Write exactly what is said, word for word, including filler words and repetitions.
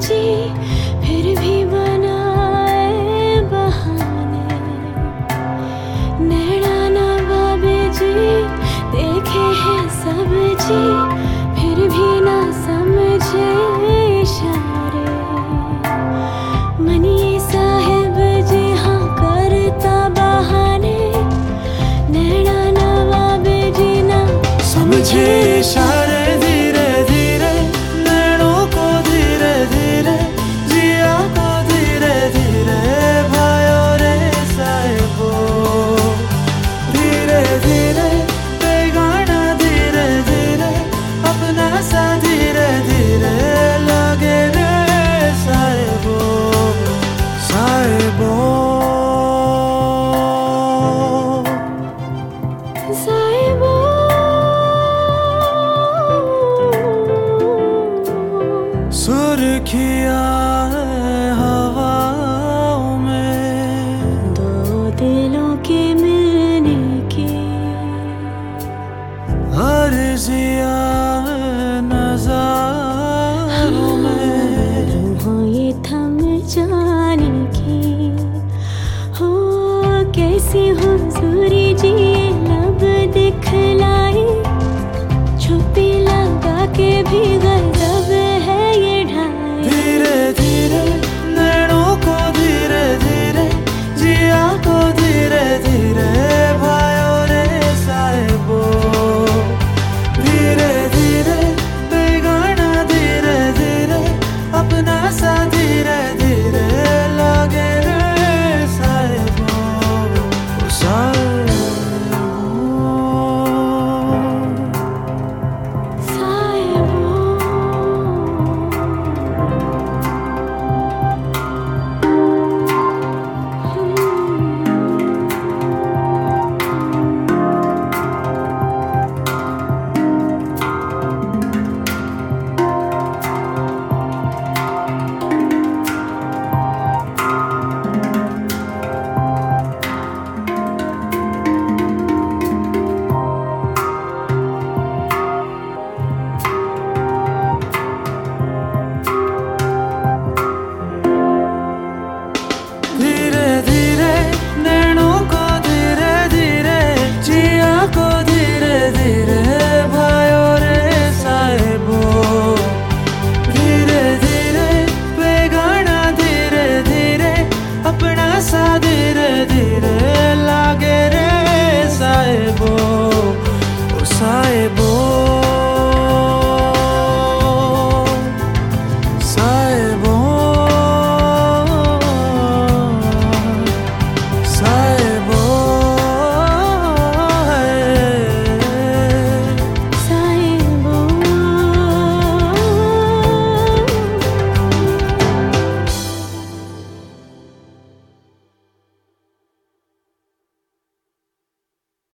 जी फिर भी बनाए बहाने। नैना नवाबे जी देखे हैं सब जी फिर भी ना समझे इशारे। मनिए साहिब जी हाँ करता बहाने। नैना नवाबे जी ना समझे इशारे। धीरे धीरे नैनों को धीरे धीरे जिया को धीरे धीरे भायो रे साहिबो। धीरे धीरे बेगाना धीरे धीरे अपना सा धीरे धीरे लगे रे साहिबो साहिबो साहिबो। सुर्खियाँ